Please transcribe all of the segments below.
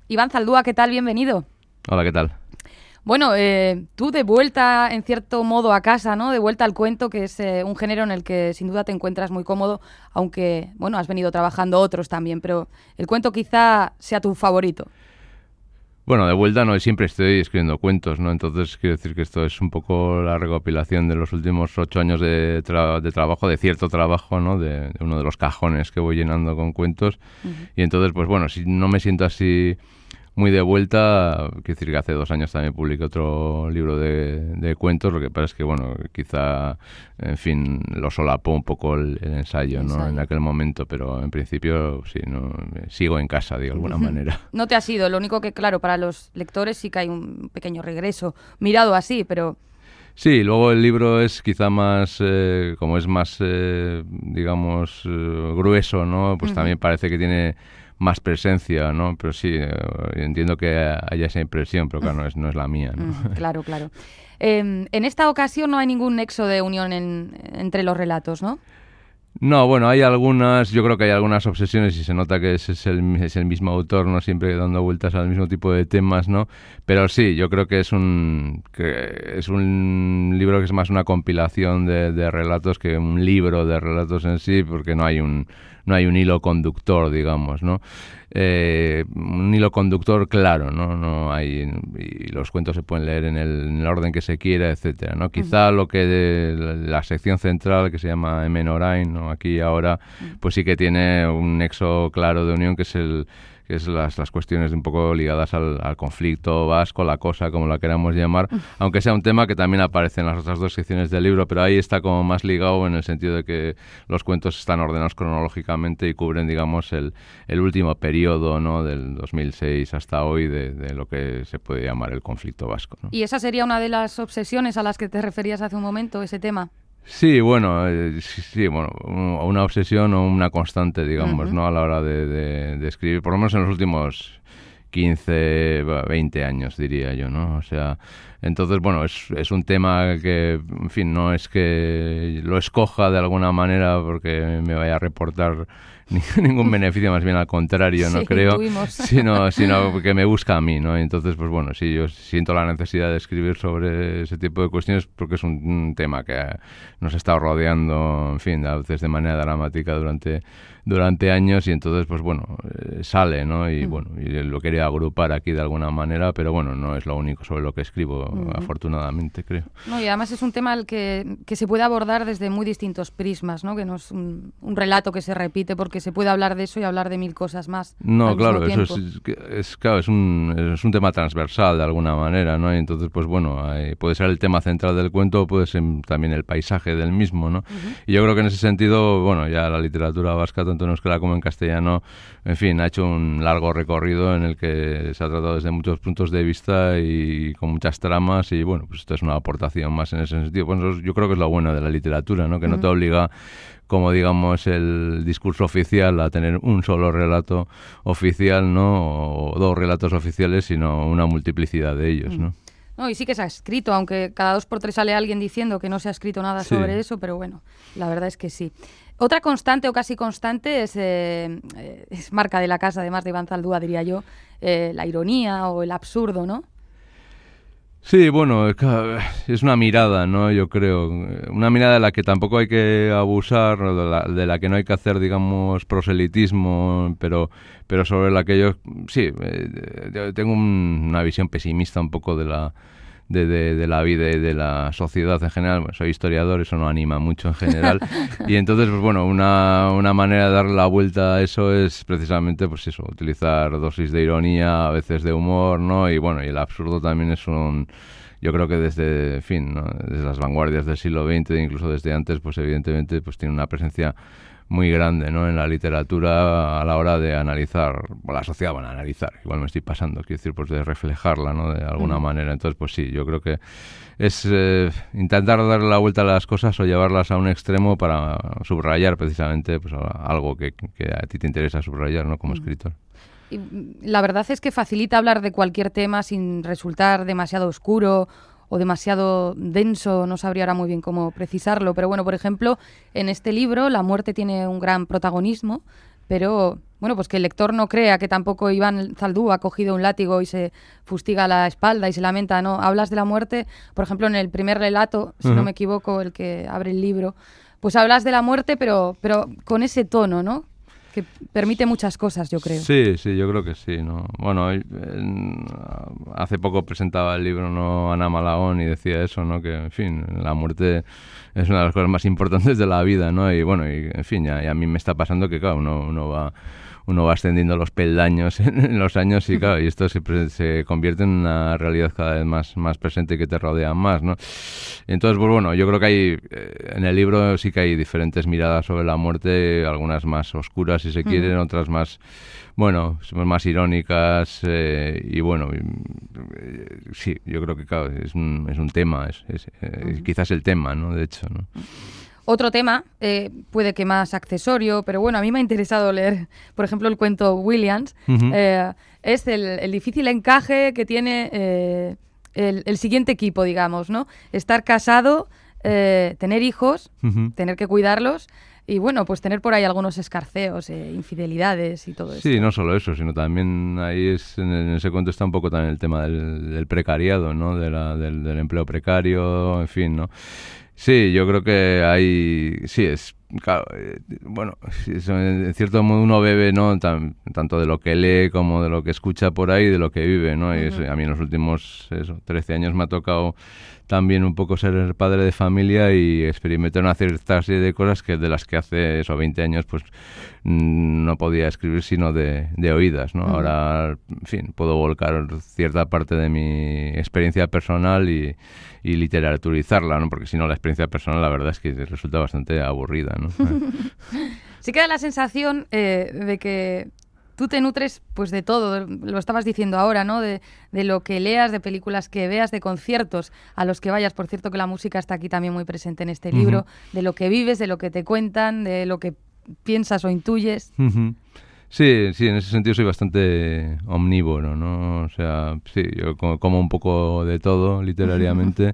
Iván Zaldúa, ¿qué tal? Bienvenido. Hola, ¿qué tal? Bueno, tú de vuelta, en cierto modo, a casa, ¿no? De vuelta al cuento, que es un género en el que sin duda te encuentras muy cómodo, aunque, bueno, has venido trabajando otros también, pero el cuento quizá sea tu favorito. Bueno, de vuelta no, siempre estoy escribiendo cuentos, ¿no? Entonces quiero decir que esto es un poco la recopilación de los últimos 8 años de trabajo, de cierto trabajo, ¿no? De uno de los cajones que voy llenando con cuentos. Uh-huh. Y entonces, pues bueno, si no me siento así muy de vuelta, quiero decir que hace 2 años también publiqué otro libro de cuentos, lo que pasa es que, bueno, quizá, en fin, lo solapó un poco el ensayo, ¿no? En aquel momento, pero en principio sí, no, sigo en casa, de alguna manera. No te has ido, lo único que, claro, para los lectores sí que hay un pequeño regreso, mirado así, pero... Sí, luego el libro es quizá más, como es más, digamos, grueso, ¿no? Pues también parece que tiene más presencia, ¿no? Pero sí, entiendo que haya esa impresión, pero claro, no es la mía, ¿no? Claro, claro. En esta ocasión no hay ningún nexo de unión entre los relatos, ¿no? No, bueno, hay algunas, yo creo que hay algunas obsesiones y se nota que es el mismo autor, ¿no? Siempre dando vueltas al mismo tipo de temas, ¿no? Pero sí, yo creo que es un libro que es más una compilación de relatos que un libro de relatos en sí, porque no hay un hilo conductor, digamos, ¿no? Un hilo conductor claro, no hay, y los cuentos se pueden leer en el orden que se quiera, etcétera, ¿no? Quizá lo que la sección central, que se llama Emenorain, ¿no? Aquí y ahora, pues sí que tiene un nexo claro de unión, que es las cuestiones un poco ligadas al conflicto vasco, la cosa, como la queramos llamar, aunque sea un tema que también aparece en las otras 2 secciones del libro, pero ahí está como más ligado en el sentido de que los cuentos están ordenados cronológicamente y cubren, digamos, el último periodo, ¿no? Del 2006 hasta hoy de lo que se puede llamar el conflicto vasco, ¿no? ¿Y esa sería una de las obsesiones a las que te referías hace un momento, ese tema? Sí, bueno, una obsesión o una constante, digamos, ¿no? A la hora de escribir, por lo menos en los últimos 15, 20 años, diría yo, ¿no? O sea, entonces, bueno, es un tema que, en fin, no es que lo escoja de alguna manera porque me vaya a reportar ningún beneficio, más bien al contrario, no creo, sino que me busca a mí, ¿no? Y entonces, pues bueno, sí, yo siento la necesidad de escribir sobre ese tipo de cuestiones porque es un tema que nos ha estado rodeando, en fin, a veces de manera dramática durante años, y entonces, pues bueno, sale, ¿no? Y bueno, y lo quería agrupar aquí de alguna manera, pero bueno, no es lo único sobre lo que escribo, afortunadamente, creo. No, y además es un tema al que se puede abordar desde muy distintos prismas, ¿no? Que no es un relato que se repite, porque se puede hablar de eso y hablar de 1000 cosas más. No, claro, eso es un tema transversal de alguna manera, ¿no? Y entonces, pues bueno, puede ser el tema central del cuento, puede ser también el paisaje del mismo, ¿no? Y yo creo que en ese sentido, bueno, ya la literatura vasca, tanto en euskera como en castellano, en fin, ha hecho un largo recorrido en el que se ha tratado desde muchos puntos de vista y con muchas tramas, y bueno, pues esto es una aportación más en ese sentido. Bueno, yo creo que es lo bueno de la literatura, ¿no? Que no te obliga, como digamos el discurso oficial, a tener un solo relato oficial, ¿no? O 2 relatos oficiales, sino una multiplicidad de ellos, ¿no? No, y sí que se ha escrito, aunque cada 2 por 3 sale alguien diciendo que no se ha escrito nada sobre eso, pero bueno, la verdad es que sí. Otra constante o casi constante es marca de la casa, además de Iván Zaldúa, diría yo, la ironía o el absurdo, ¿no? Sí, bueno, es una mirada, ¿no? Yo creo, una mirada de la que tampoco hay que abusar, de la que no hay que hacer, digamos, proselitismo, pero sobre la que yo, sí, tengo una visión pesimista un poco de la vida y de la sociedad en general. Bueno, soy historiador, eso no anima mucho en general. Y entonces, pues bueno, una manera de darle la vuelta a eso es precisamente, pues eso, utilizar dosis de ironía, a veces de humor, ¿no? Y bueno, y el absurdo también es yo creo que desde, en fin, ¿no? Desde las vanguardias del siglo XX, incluso desde antes, pues evidentemente pues tiene una presencia muy grande, ¿no? En la literatura a la hora de analizar, o la sociedad van a analizar, igual me estoy pasando, quiero decir, pues de reflejarla, ¿no? De alguna manera. Entonces, pues sí, yo creo que es intentar darle la vuelta a las cosas o llevarlas a un extremo para subrayar precisamente pues algo que a ti te interesa subrayar, ¿no? Como escritor. Y la verdad es que facilita hablar de cualquier tema sin resultar demasiado oscuro o demasiado denso, no sabría ahora muy bien cómo precisarlo, pero bueno, por ejemplo, en este libro la muerte tiene un gran protagonismo, pero bueno, pues que el lector no crea que tampoco Iván Zaldú ha cogido un látigo y se fustiga la espalda y se lamenta, ¿no? Hablas de la muerte, por ejemplo, en el primer relato, si no me equivoco, el que abre el libro, pues hablas de la muerte, pero con ese tono, ¿no? Que permite muchas cosas, yo creo. Sí, yo creo que sí, ¿no? Bueno, hace poco presentaba el libro, ¿no?, Ana Malagón, y decía eso, ¿no?, que, en fin, la muerte es una de las cosas más importantes de la vida, ¿no? Y bueno, en fin, ya a mí me está pasando que, claro, uno va ascendiendo los peldaños en los años y, claro, y esto se convierte en una realidad cada vez más presente que te rodea más, ¿no? Entonces, pues bueno, yo creo que hay, en el libro sí que hay diferentes miradas sobre la muerte, algunas más oscuras, si se quieren, otras más, bueno, más irónicas, y bueno, sí, yo creo que, claro, es un tema, quizás el tema, ¿no?, de hecho, ¿no? Otro tema, puede que más accesorio, pero bueno, a mí me ha interesado leer, por ejemplo, el cuento Williams. Es el difícil encaje que tiene el siguiente equipo, digamos, ¿no? Estar casado, tener hijos, tener que cuidarlos y, bueno, pues tener por ahí algunos escarceos, infidelidades y todo eso. Sí, no solo eso, sino también ahí en ese cuento está un poco también el tema del precariado, ¿no? Del empleo precario, en fin, ¿no? Sí, yo creo que claro, bueno, en cierto modo uno bebe, ¿no?, tanto de lo que lee como de lo que escucha por ahí, de lo que vive, ¿no? Y a mí en los últimos 13 años me ha tocado también un poco ser padre de familia y experimentar una cierta serie de cosas de las que hace 20 años pues no podía escribir sino de oídas, ¿no? Ahora, en fin, puedo volcar cierta parte de mi experiencia personal y literaturizarla, ¿no? Porque si no, la experiencia personal la verdad es que resulta bastante aburrida, ¿no? Sí que da la sensación de que tú te nutres pues de todo, lo estabas diciendo ahora, ¿no? De lo que leas, de películas que veas, de conciertos a los que vayas. Por cierto que la música está aquí también muy presente en este libro, de lo que vives, de lo que te cuentan, de lo que piensas o intuyes. Sí, en ese sentido soy bastante omnívoro, ¿no? O sea, sí, yo como un poco de todo literariamente.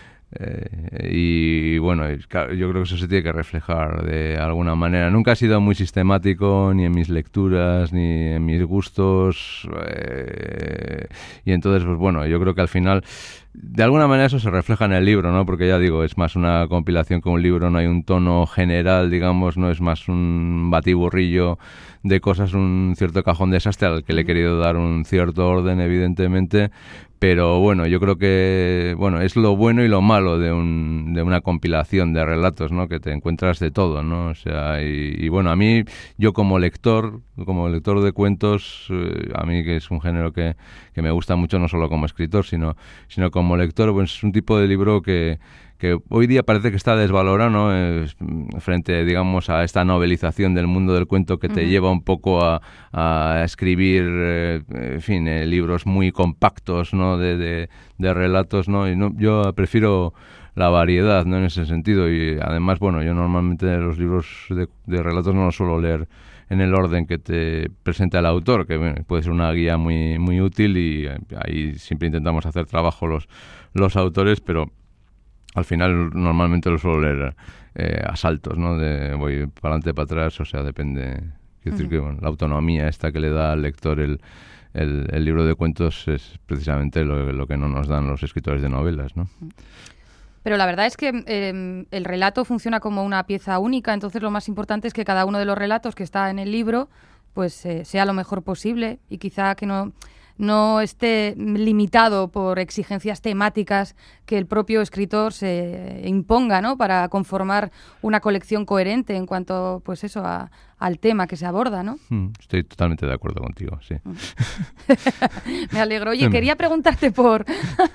Y bueno, claro, yo creo que eso se tiene que reflejar de alguna manera. Nunca he sido muy sistemático ni en mis lecturas ni en mis gustos, y entonces, pues bueno, yo creo que al final de alguna manera eso se refleja en el libro, ¿no? Porque ya digo, es más una compilación que un libro, no hay un tono general, digamos, no es más un batiburrillo de cosas, un cierto cajón desastre al que le he querido dar un cierto orden, evidentemente. Pero bueno, yo creo que bueno, es lo bueno y lo malo de una compilación de relatos, ¿no? Que te encuentras de todo, ¿no? O sea, y bueno, a mí, yo como lector de cuentos, a mí que es un género que me gusta mucho, no solo como escritor, sino como lector, pues es un tipo de libro que hoy día parece que está desvalorado, ¿no? Frente, digamos, a esta novelización del mundo del cuento que te lleva un poco a escribir, en fin, libros muy compactos, ¿no? De relatos, ¿no? Y yo prefiero la variedad, ¿no? En ese sentido. Y además, bueno, yo normalmente los libros de relatos no los suelo leer en el orden que te presenta el autor, que bueno, puede ser una guía muy, muy útil, y ahí siempre intentamos hacer trabajo los autores, pero al final normalmente lo suelo leer a saltos, ¿no? Voy para adelante, para atrás, o sea, depende. Quiero decir que bueno, la autonomía esta que le da al lector el libro de cuentos es precisamente lo que no nos dan los escritores de novelas, ¿no? Pero la verdad es que el relato funciona como una pieza única, entonces lo más importante es que cada uno de los relatos que está en el libro pues sea lo mejor posible, y quizá que no esté limitado por exigencias temáticas que el propio escritor se imponga, ¿no? Para conformar una colección coherente en cuanto, pues eso, al tema que se aborda, ¿no? Estoy totalmente de acuerdo contigo, sí. Me alegro. Oye, quería preguntarte por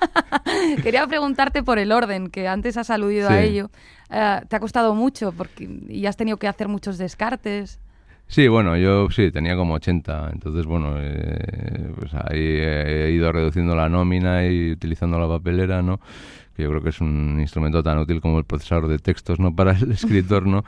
el orden, que antes has aludido a ello. ¿Te ha costado mucho y has tenido que hacer muchos descartes? Sí, bueno, yo sí, tenía como 80, entonces bueno, pues ahí he ido reduciendo la nómina y utilizando la papelera, ¿no? Que yo creo que es un instrumento tan útil como el procesador de textos, ¿no? Para el escritor, ¿no?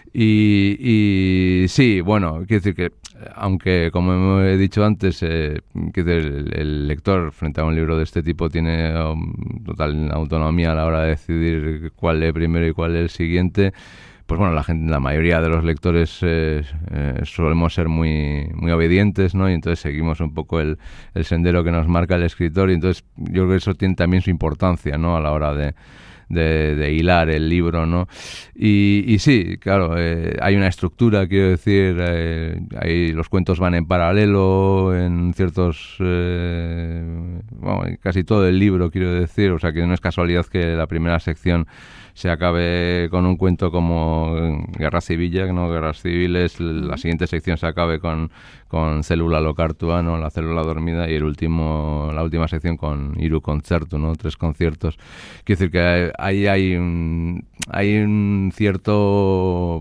Y sí, bueno, quiero decir que, aunque como he dicho antes, el lector frente a un libro de este tipo tiene total autonomía a la hora de decidir cuál lee primero y cuál es el siguiente, pues bueno, la mayoría de los lectores solemos ser muy, muy obedientes, ¿no? Y entonces seguimos un poco el sendero que nos marca el escritor, y entonces yo creo que eso tiene también su importancia, ¿no? A la hora de hilar el libro, ¿no? Y sí, claro, hay una estructura, quiero decir, ahí los cuentos van en paralelo en ciertos, bueno, casi todo el libro, quiero decir, o sea que no es casualidad que la primera sección se acabe con un cuento como Guerra Civil, ¿no? Guerras Civiles, la siguiente sección se acabe con Célula Locartua, ¿no? La célula dormida, y la última sección con Hiru Concerto, ¿no? 3 conciertos. Quiero decir que ahí hay un cierto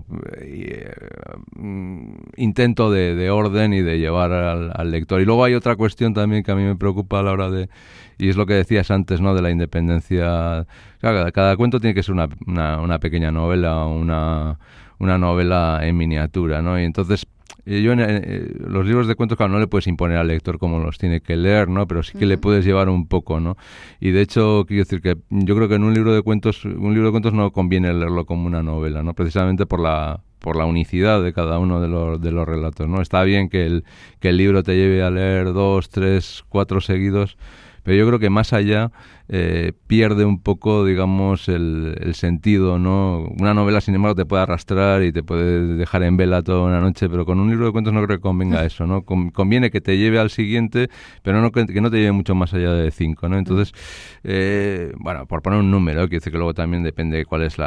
intento de orden y de llevar al lector. Y luego hay otra cuestión también que a mí me preocupa a la hora y es lo que decías antes, ¿no? De la independencia. Claro, cada cuento tiene que ser una pequeña novela, una novela en miniatura, ¿no? Y entonces yo los libros de cuentos, claro, no le puedes imponer al lector cómo los tiene que leer, ¿no? Pero sí que le puedes llevar un poco, ¿no? Y de hecho, quiero decir que yo creo que en un libro de cuentos no conviene leerlo como una novela, ¿no? Precisamente por la unicidad de cada uno de los relatos, ¿no? Está bien que el libro te lleve a leer 2, 3, 4 seguidos, pero yo creo que más allá pierde un poco, digamos, el sentido, ¿no? Una novela, sin embargo, te puede arrastrar y te puede dejar en vela toda una noche, pero con un libro de cuentos no creo que convenga eso, ¿no? Conviene que te lleve al siguiente, pero no que no te lleve mucho más allá de 5, ¿no? Entonces, bueno, por poner un número, quiero decir que luego también depende de cuál es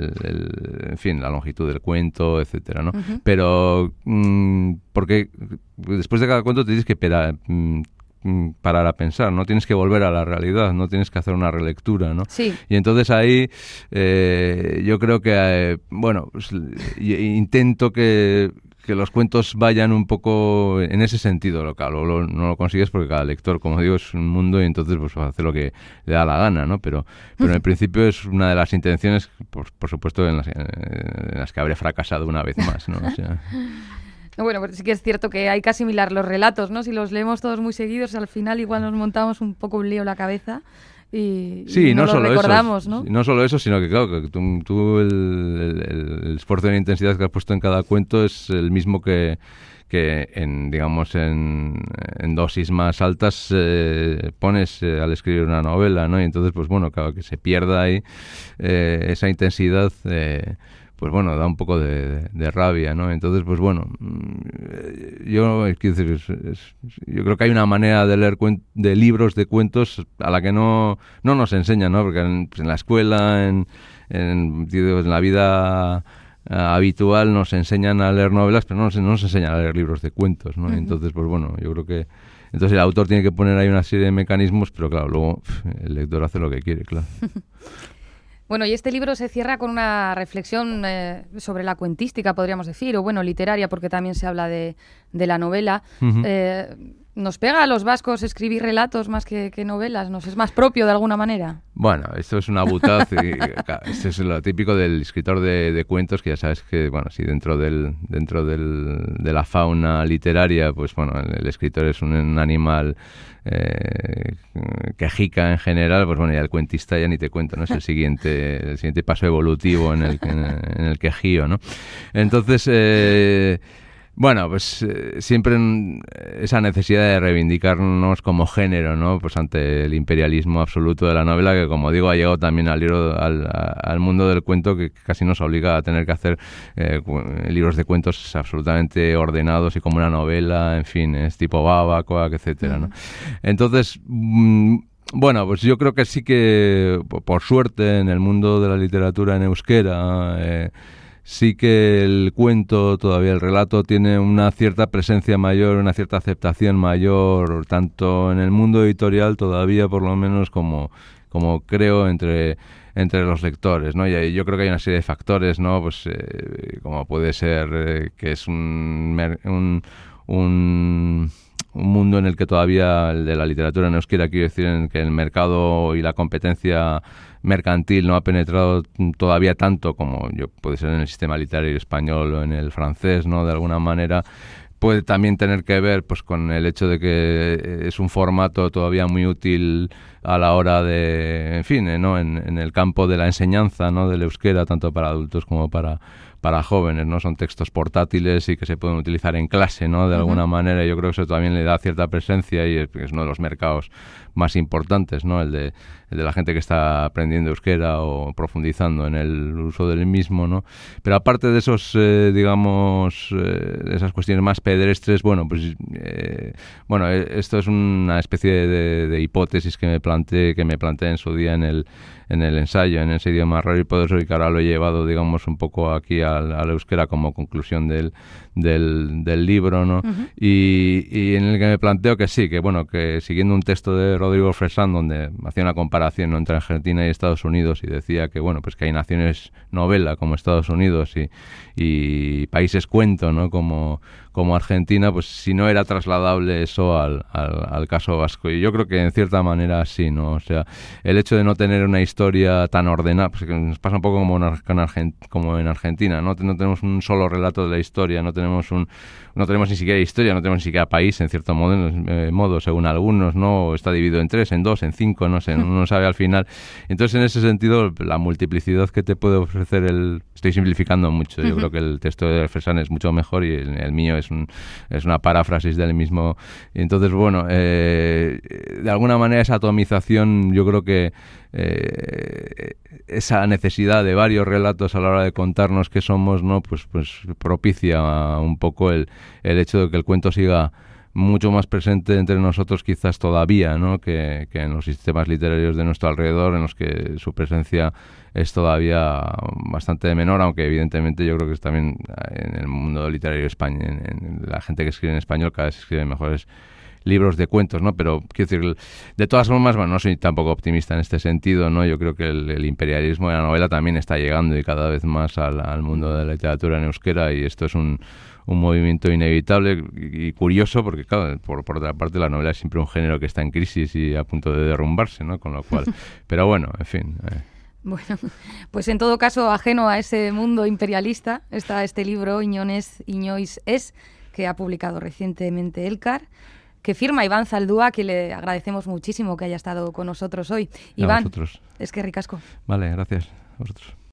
en fin, la longitud del cuento, etcétera, ¿no? Pero porque después de cada cuento te tienes que parar a pensar, no tienes que volver a la realidad, no tienes que hacer una relectura, ¿no? Sí. Y entonces ahí yo creo que, bueno, pues, intento que los cuentos vayan un poco en ese sentido local. No lo consigues porque cada lector, como digo, es un mundo, y entonces pues hace lo que le da la gana, ¿no? Pero en el principio es una de las intenciones, por supuesto, en las que habré fracasado una vez más, ¿no? O sea... Bueno, pues sí que es cierto que hay que asimilar los relatos, ¿no? Si los leemos todos muy seguidos, al final igual nos montamos un poco un lío en la cabeza y no lo recordamos, eso, ¿no? No solo eso, sino que claro, que tú el esfuerzo de intensidad que has puesto en cada cuento es el mismo que digamos en dosis más altas pones al escribir una novela, ¿no? Y entonces, pues bueno, claro, que se pierda ahí esa intensidad, pues bueno, da un poco de rabia, ¿no? Entonces, pues bueno, yo creo que hay una manera de leer de libros de cuentos a la que no nos enseñan, ¿no? Porque en la escuela, en la vida habitual nos enseñan a leer novelas, pero no nos enseñan a leer libros de cuentos, ¿no? Entonces, pues bueno, yo creo que entonces el autor tiene que poner ahí una serie de mecanismos, pero claro, luego el lector hace lo que quiere, claro. Bueno, y este libro se cierra con una reflexión sobre la cuentística, podríamos decir, o bueno, literaria, porque también se habla de la novela. Uh-huh. ¿Nos pega a los vascos escribir relatos más que novelas? ¿Nos es más propio de alguna manera? Bueno, esto es una butaz. Esto es lo típico del escritor de cuentos, que ya sabes que, bueno, si dentro de la fauna literaria, pues bueno, el escritor es un animal quejica en general, pues bueno, ya el cuentista ya ni te cuento, ¿no? Es el siguiente paso evolutivo en el quejío, ¿no? Entonces, bueno, pues siempre esa necesidad de reivindicarnos como género, ¿no? Pues ante el imperialismo absoluto de la novela, que como digo ha llegado también al mundo del cuento, que casi nos obliga a tener que hacer libros de cuentos absolutamente ordenados y como una novela, en fin, es tipo Baba, Coac, etcétera, ¿no? Entonces, bueno, pues yo creo que sí que, por suerte, en el mundo de la literatura en euskera, sí que el cuento, todavía el relato, tiene una cierta presencia mayor, una cierta aceptación mayor, tanto en el mundo editorial todavía, por lo menos, como creo entre los lectores, ¿no? Y yo creo que hay una serie de factores, ¿no? Pues como puede ser que es un mundo en el que todavía, el de la literatura en euskera, quiero decir, en que el mercado y la competencia mercantil no ha penetrado todavía tanto como puede ser en el sistema literario español o en el francés, ¿no? De alguna manera, puede también tener que ver pues con el hecho de que es un formato todavía muy útil a la hora de, en fin, ¿no? En el campo de la enseñanza, ¿no? Del euskera, tanto para adultos como para jóvenes, ¿no? Son textos portátiles y que se pueden utilizar en clase, ¿no? De alguna manera. Yo creo que eso también le da cierta presencia y es uno de los mercados más importantes, ¿no? El de la gente que está aprendiendo euskera o profundizando en el uso del mismo, ¿no? Pero aparte de esos, digamos, esas cuestiones más pedestres, bueno, pues esto es una especie de hipótesis que me planteé en su día en el ensayo, en ese idioma raro, y por eso que ahora lo he llevado, digamos, un poco aquí al euskera como conclusión del libro, ¿no? Y en el que me planteo que sí, que bueno, que siguiendo un texto de Rodrigo Fresán donde hacía una comparación, ¿no? entre Argentina y Estados Unidos, y decía que bueno, pues que hay naciones novela como Estados Unidos y países cuento, ¿no? como Argentina, pues si no era trasladable eso al caso vasco. Y yo creo que en cierta manera sí, ¿no? O sea, el hecho de no tener una historia tan ordenada, pues que nos pasa un poco como en Argentina, ¿no? No tenemos un solo relato de la historia, no tenemos ni siquiera historia, no tenemos ni siquiera país, en cierto modo, según algunos, ¿no? Está dividido en 3, en 2, en 5, no sé, uno no sabe al final. Entonces, en ese sentido, la multiplicidad que te puede ofrecer estoy simplificando mucho, yo creo que el texto de Fresán es mucho mejor y el mío es una paráfrasis del mismo. Entonces, bueno, de alguna manera esa atomización, yo creo que esa necesidad de varios relatos a la hora de contarnos qué somos, ¿no? Pues propicia un poco el hecho de que el cuento siga mucho más presente entre nosotros quizás todavía, ¿no? que en los sistemas literarios de nuestro alrededor, en los que su presencia es todavía bastante menor, aunque evidentemente yo creo que es también en el mundo literario español, en la gente que escribe en español cada vez escribe mejores libros de cuentos, ¿no? Pero quiero decir, de todas formas, bueno, no soy tampoco optimista en este sentido, ¿no? Yo creo que el imperialismo de la novela también está llegando y cada vez más al mundo de la literatura en euskera, y esto es un movimiento inevitable y curioso porque, claro, por otra parte, la novela es siempre un género que está en crisis y a punto de derrumbarse, ¿no? Con lo cual, pero bueno, en fin. Bueno, pues en todo caso, ajeno a ese mundo imperialista, está este libro, Inoiz Ez, que ha publicado recientemente Elkar, que firma Iván Zaldúa, que le agradecemos muchísimo que haya estado con nosotros hoy. Iván, vosotros. es que ricasco. Vale, gracias a vosotros.